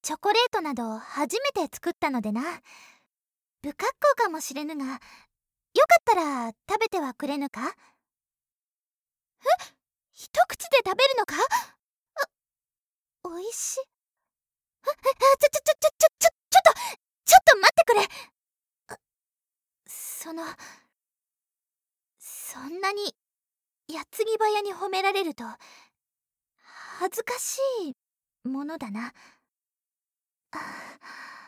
チョコレートなど初めて作ったのでな。不格好かもしれぬが、よかったら食べてはくれぬか？一口で食べるのか？おいしい。ちょっと待ってくれ。その、そんなに矢継ぎ早に褒められると恥ずかしいものだな。